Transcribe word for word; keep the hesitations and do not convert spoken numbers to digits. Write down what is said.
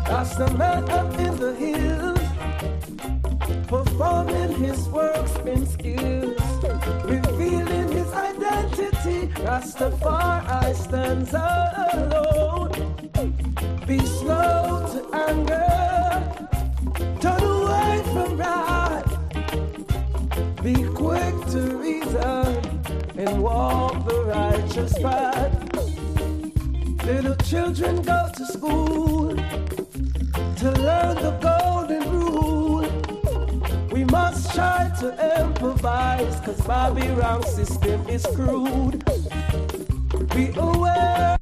Rasta man up in the hills, performing his works and skills, revealing his identity. Rastafari stands alone. Be slow to anger, turn away from wrath, be quick to reason, and walk the righteous path. Little children go to school to learn the golden rule. We must try to improvise, cause Bobby wrong system is crude. Be aware